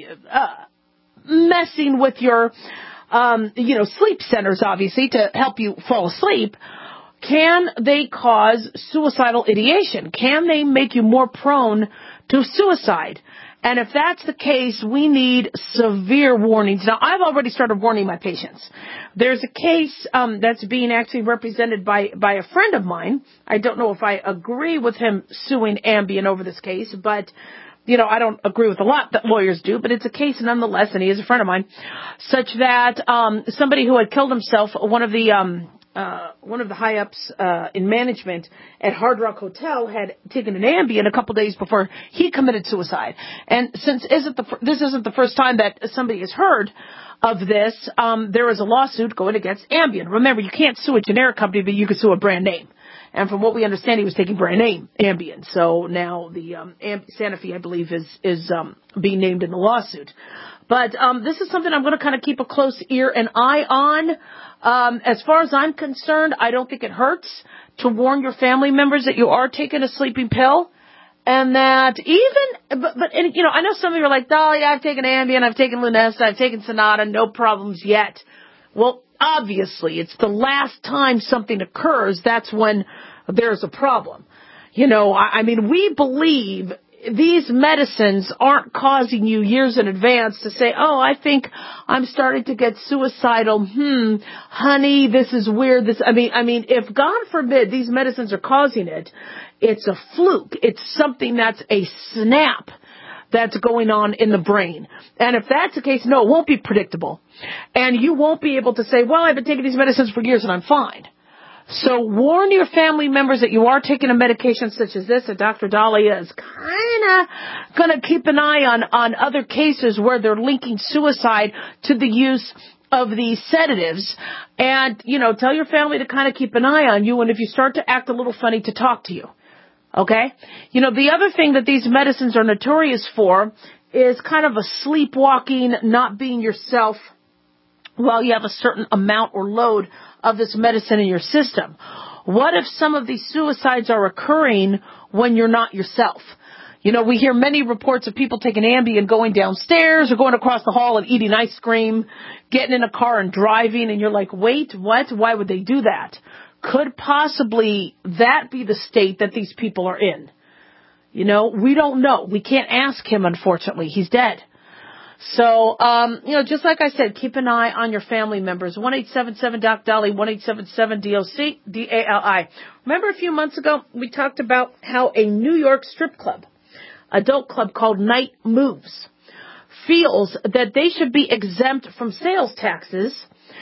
messing with your, sleep centers, obviously, to help you fall asleep. Can they cause suicidal ideation? Can they make you more prone to suicide? And if that's the case, we need severe warnings. Now, I've already started warning my patients. There's a case that's being actually represented by a friend of mine. I don't know if I agree with him suing Ambien over this case, but, you know, I don't agree with a lot that lawyers do, but it's a case nonetheless, and he is a friend of mine, such that somebody who had killed himself, one of the high-ups in management at Hard Rock Hotel had taken an Ambien a couple days before he committed suicide. And since this isn't the first time that somebody has heard of this, there is a lawsuit going against Ambien. Remember, you can't sue a generic company, but you can sue a brand name. And from what we understand, he was taking brand name Ambien. So now the Sanofi, I believe, is being named in the lawsuit. But this is something I'm going to kind of keep a close ear and eye on. As far as I'm concerned, I don't think it hurts to warn your family members that you are taking a sleeping pill. And that you know, I know some of you are like, Dolly, I've taken Ambien, I've taken Lunesta, I've taken Sonata, no problems yet. Well, obviously, it's the last time something occurs, that's when there's a problem. You know, I mean, we believe these medicines aren't causing you years in advance to say, oh, I think I'm starting to get suicidal. Honey, this is weird. I mean, if God forbid these medicines are causing it, it's a fluke. It's something that's a snap that's going on in the brain. And if that's the case, no, it won't be predictable. And you won't be able to say, well, I've been taking these medicines for years and I'm fine. So warn your family members that you are taking a medication such as this, that Dr. Dahlia is kind of going to keep an eye on other cases where they're linking suicide to the use of these sedatives. And, you know, tell your family to kind of keep an eye on you, and if you start to act a little funny, to talk to you. Okay? You know, the other thing that these medicines are notorious for is kind of a sleepwalking, not being yourself while you have a certain amount or load of this medicine in your system. What if some of these suicides are occurring when you're not yourself? You know, we hear many reports of people taking Ambien, going downstairs or going across the hall and eating ice cream, getting in a car and driving, and you're like, wait, what? Why would they do that? Could possibly that be the state that these people are in? You know, we don't know. We can't ask him, unfortunately. He's dead. So, you know, just like I said, keep an eye on your family members. 1-877-DOC-DALI, 1-877-DOC-DALI. Remember a few months ago, we talked about how a New York strip club, adult club called Night Moves, feels that they should be exempt from sales taxes,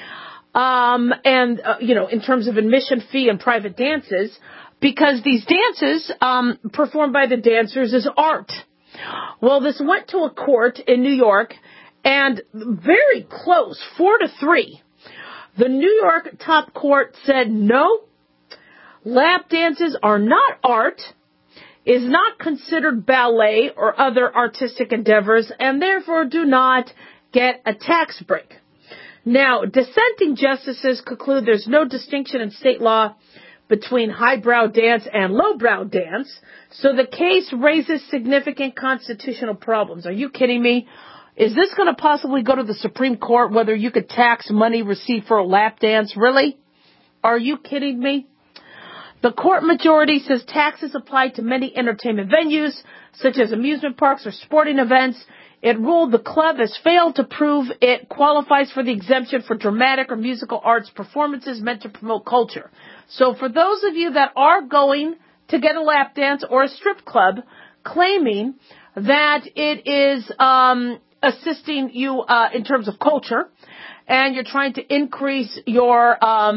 you know, in terms of admission fee and private dances, because these dances, performed by the dancers, is art. Well, this went to a court in New York, and very close, 4-3. The New York top court said, no, lap dances are not art. is not considered ballet or other artistic endeavors and therefore do not get a tax break. Now, dissenting justices conclude there's no distinction in state law between highbrow dance and lowbrow dance, so the case raises significant constitutional problems. Are you kidding me? Is this going to possibly go to the Supreme Court, whether you could tax money received for a lap dance? Really? Are you kidding me? The court majority says taxes apply to many entertainment venues, such as amusement parks or sporting events. It ruled the club has failed to prove it qualifies for the exemption for dramatic or musical arts performances meant to promote culture. So for those of you that are going to get a lap dance or a strip club claiming that it is assisting you in terms of culture, and you're trying to increase your,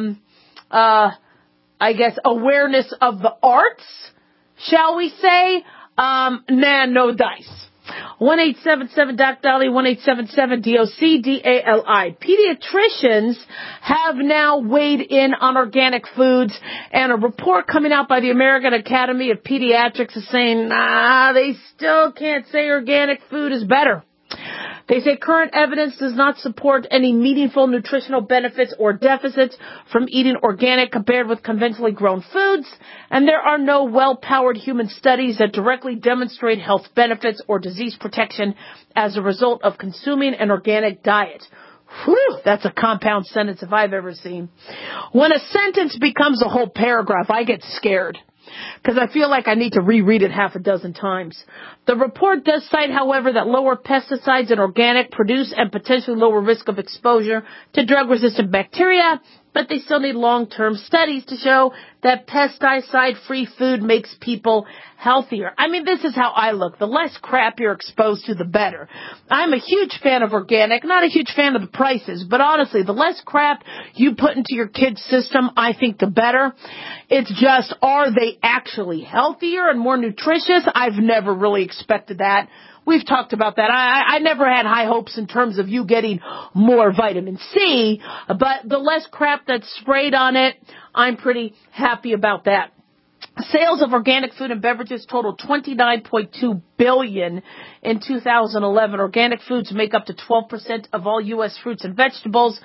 awareness of the arts, shall we say, no dice. 1-877-DOC-DALI, 1-877-DOC-DALI. Pediatricians have now weighed in on organic foods, and a report coming out by the American Academy of Pediatrics is saying, they still can't say organic food is better. They say current evidence does not support any meaningful nutritional benefits or deficits from eating organic compared with conventionally grown foods, and there are no well-powered human studies that directly demonstrate health benefits or disease protection as a result of consuming an organic diet. Whew, that's a compound sentence if I've ever seen. When a sentence becomes a whole paragraph, I get scared, because I feel like I need to reread it half a dozen times. The report does cite, however, that lower pesticides in organic produce and potentially lower risk of exposure to drug-resistant bacteria, but they still need long-term studies to show that pesticide-free food makes people healthier. I mean, this is how I look. The less crap you're exposed to, the better. I'm a huge fan of organic, not a huge fan of the prices, but honestly, the less crap you put into your kid's system, I think the better. It's just, are they actually healthier and more nutritious? I've never really expected that. We've talked about that. I never had high hopes in terms of you getting more vitamin C, but the less crap that's sprayed on it, I'm pretty happy about that. Sales of organic food and beverages totaled $29.2 billion in 2011. Organic foods make up to 12% of all U.S. fruits and vegetables,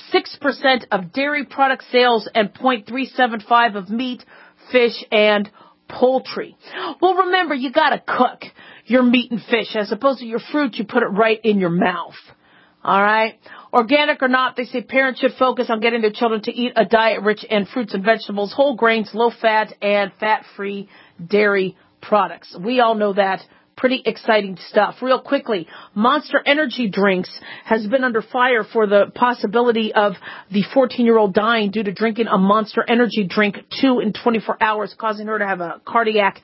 6% of dairy product sales, and 0.375% of meat, fish, and poultry. Well, remember, you gotta cook your meat and fish. As opposed to your fruit, you put it right in your mouth. All right? Organic or not, they say parents should focus on getting their children to eat a diet rich in fruits and vegetables, whole grains, low fat, and fat-free dairy products. We all know that. Pretty exciting stuff. Real quickly, Monster Energy Drinks has been under fire for the possibility of the 14-year-old dying due to drinking a Monster Energy drink 2 in 24 hours, causing her to have a cardiac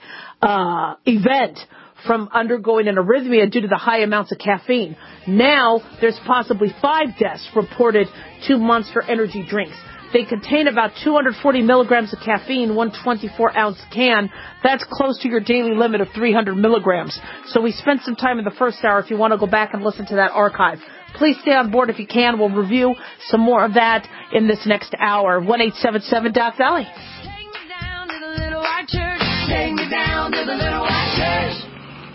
event from undergoing an arrhythmia due to the high amounts of caffeine. Now, there's possibly 5 deaths reported to Monster Energy drinks. They contain about 240 milligrams of caffeine, 1 24-ounce can. That's close to your daily limit of 300 milligrams. So we spent some time in the first hour if you want to go back and listen to that archive. Please stay on board if you can. We'll review some more of that in this next hour. 1-877-DOC-DALI. Take me down to the little white church. Take me down to the little white church.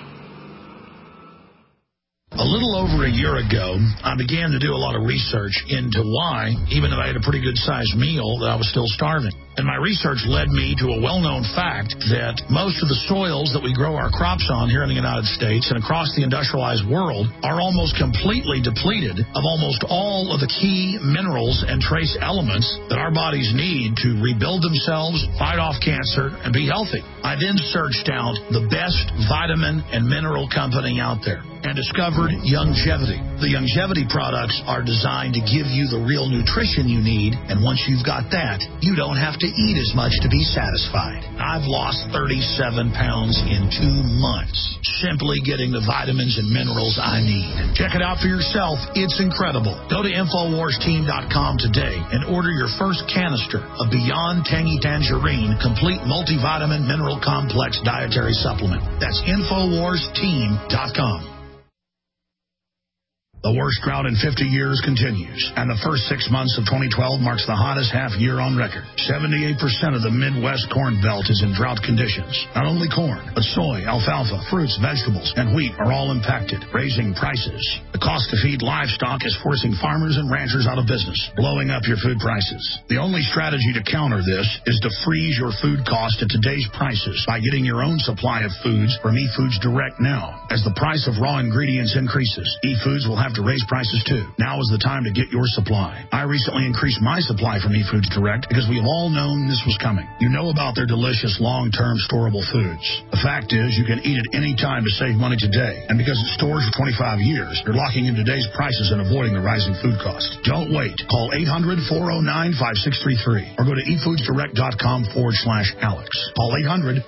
A little over a year ago, I began to do a lot of research into why, even if I had a pretty good-sized meal, that I was still starving. And my research led me to a well-known fact that most of the soils that we grow our crops on here in the United States and across the industrialized world are almost completely depleted of almost all of the key minerals and trace elements that our bodies need to rebuild themselves, fight off cancer, and be healthy. I then searched out the best vitamin and mineral company out there and discovered Youngevity. The Youngevity products are designed to give you the real nutrition you need, and once you've got that, you don't have to eat as much to be satisfied. I've lost 37 pounds in 2 months, simply getting the vitamins and minerals I need. Check it out for yourself. It's incredible. Go to InfoWarsTeam.com today and order your first canister of Beyond Tangy Tangerine Complete Multivitamin Mineral Complex Dietary Supplement. That's InfoWarsTeam.com. The worst drought in 50 years continues, and the first 6 months of 2012 marks the hottest half year on record. 78% of the Midwest Corn Belt is in drought conditions. Not only corn, but soy, alfalfa, fruits, vegetables, and wheat are all impacted, raising prices. The cost to feed livestock is forcing farmers and ranchers out of business, blowing up your food prices. The only strategy to counter this is to freeze your food cost at today's prices by getting your own supply of foods from eFoods Direct now. As the price of raw ingredients increases, eFoods will have to raise prices too. Now is the time to get your supply. I recently increased my supply from eFoods Direct because we have all known this was coming. You know about their delicious long-term storable foods. The fact is you can eat it any time to save money today. And because it stores for 25 years, you're locking in today's prices and avoiding the rising food cost. Don't wait. Call 800-409-5633 or go to efoodsdirect.com/Alex. Call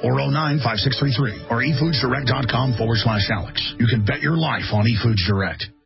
800-409-5633 or efoodsdirect.com/Alex. You can bet your life on eFoods Direct.